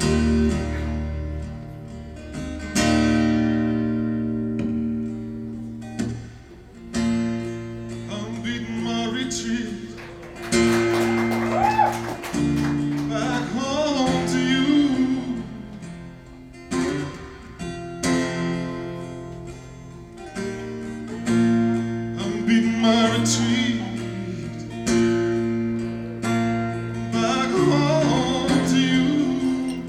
I'm beating my retreat back home to you. I'm beating my retreat back home to you.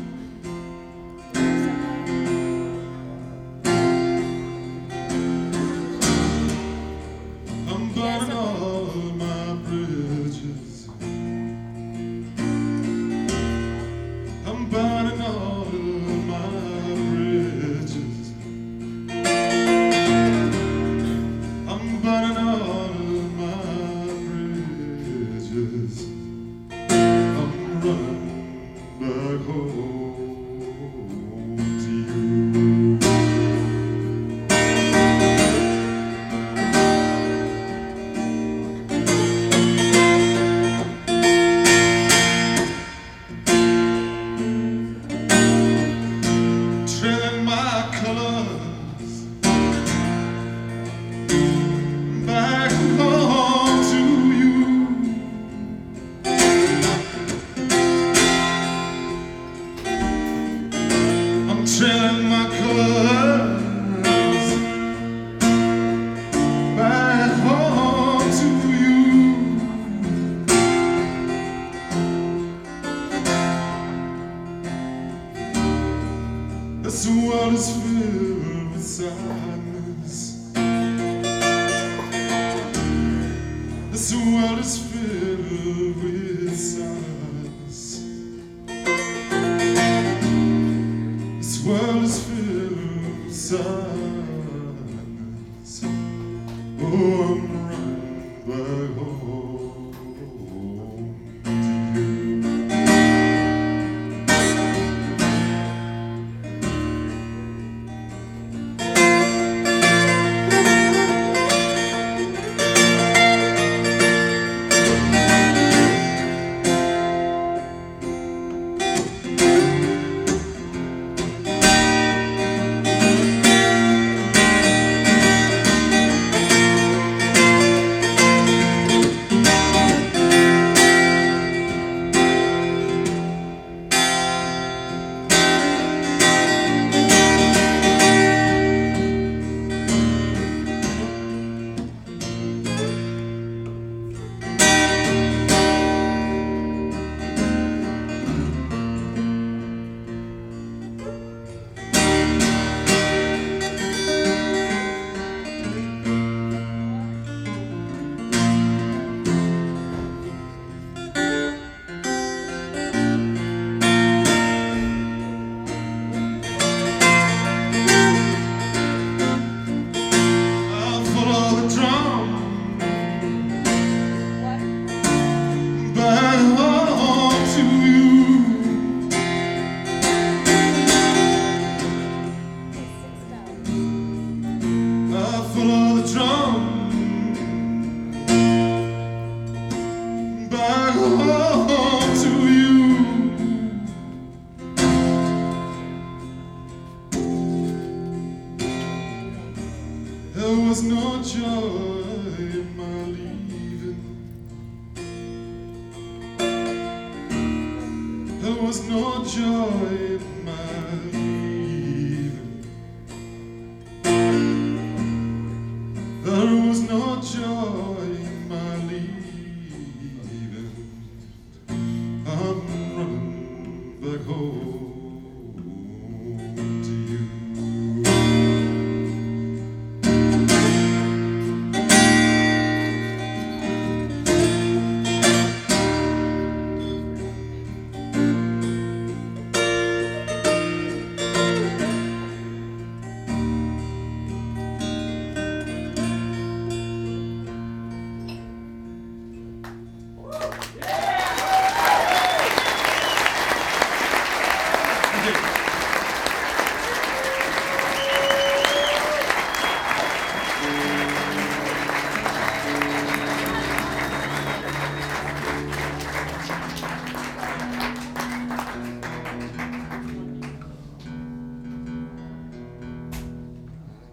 I'm burning all my bridges. I'm burning all my bridges. I'm burning all my bridges. I'm running back home to you. Trailing my colors back home to you. I'm trailing my colors back home to you. This world is filled with sadness. This world is filled with sadness. This world is filled with sadness. Oh, I'm running back home to you. I'll follow the drum back home to you. I'll follow the drum back home to you. There was no joy in my leaving. There was no joy in my leaving. There was no joy in my leaving. I'm running back home to you. Thank you.